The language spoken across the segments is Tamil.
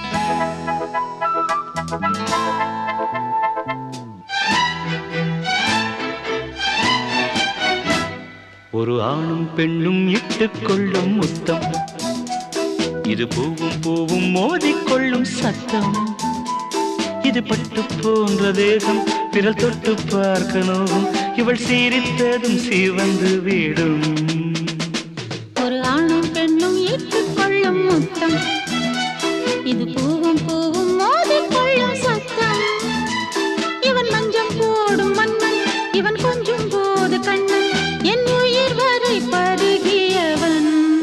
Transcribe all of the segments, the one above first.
ஒரு ஆணும் பெண்ணும் இட்டுக்கொள்ளும் முத்தம், இது பூவும் பூவும் மோதிக்கொள்ளும் சத்தம். இது பட்டு போன்ற தேகம் விரல் தொட்டு பார்க்கணும், இவள் சீரித்ததும் சீவந்து விடும். ஒரு ஆணும் பெண்ணும் இட்டுக்கொள்ளும் முத்தம், இது பூவும் பூவும் மோதிக்கொள்ளும் சத்தம். இவன் மஞ்சம் போடும் மன்னன், இவன் கொஞ்சம் போது கண்ணன், என் உயிர் வரை பருகியவன்.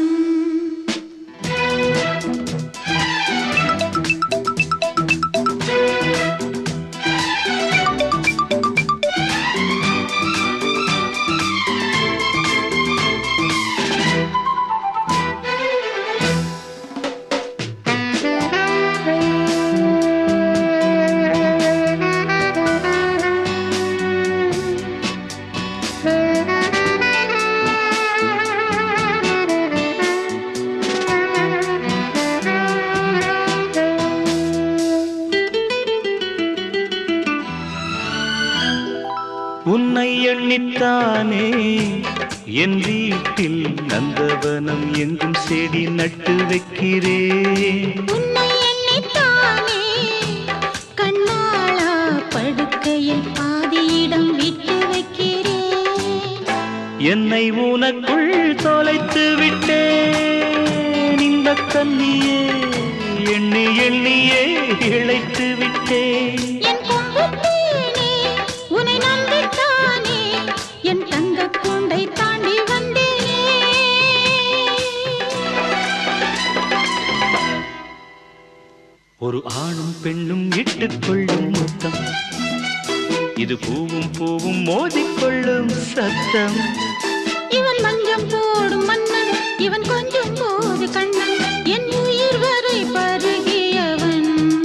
உன்னை எண்ணித்தானே என் வீட்டில் நந்தவனம் எங்கும் செடி நட்டு வைக்கிறேன். உன்னை எண்ணித்தானே கண்ணாளா படுக்கையில் பாதியிடம் விட்டு வைக்கிறேன். என்னை உனக்குள் தொலைத்து விட்டேன், இந்த கண்ணியே எண்ணி எண்ணியே இழைத்து விட்டேன். என் கொம்புத்தேனே உன்னை நம்பித்தானே என் தங்க கூண்டை தாண்டி வந்தேனே. ஒரு ஆணும் பெண்ணும் இட்டுக்கொள்ளும் முத்தம், இது பூவும் பூவும் மோதிக்கொள்ளும் சத்தம். இவன் மஞ்சம் போடும் மன்னன், இவன் கொஞ்சம் போது கண்ணன், என் உயிர் வரை பருகியவன்.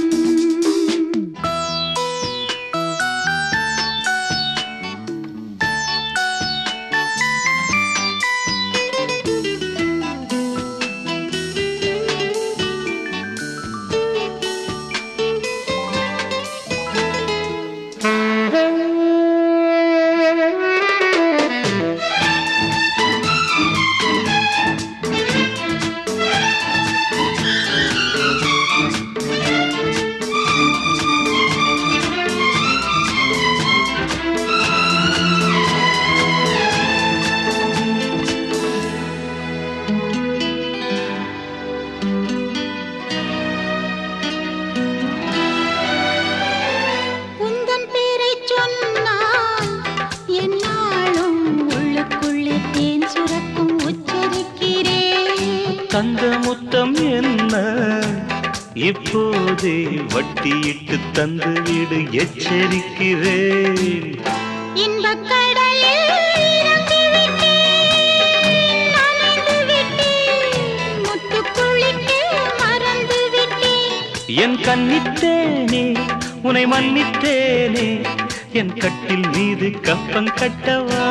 தந்த முத்தம் என்ன இப்போதே வட்டியிட்டு தந்து விடு எச்சரிக்கிறேன். இன்பக் கடலில் இறங்கி விட்டேன், நனைந்து விட்டேன், முத்துக் குளிக்க மறந்து விட்டேன். என் கண்ணித்தேனே உனை மன்னித்தேனே, என் கட்டில் மீது கப்பம் கட்டவா.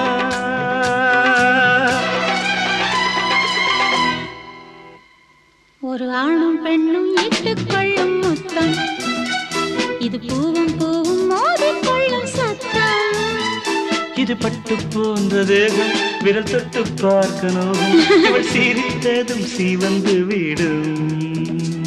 ஒரு ஆணும் பெண்ணும் இட்டுக்கொள்ளும் முத்தம், இது பூவும் பூவும் மோதிக்கொள்ளும் சத்தம். இது பட்டு போன்ற தேகம் விரல் தொட்டு பார்க்கணும், இவள் சிரித்ததும் சீவந்து விடும்.